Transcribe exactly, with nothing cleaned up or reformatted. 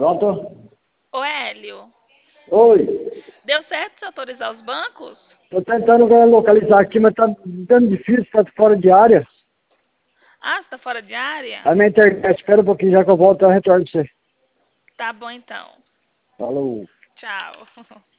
Pronto? Ô, Hélio, Oi. deu certo você autorizar os bancos? Tô tentando localizar aqui, mas tá dando difícil, tá fora de área. Ah, você tá fora de área? A minha internet, espera um pouquinho já que eu volto, eu retorno pra você. Tá bom, então. Falou. Tchau.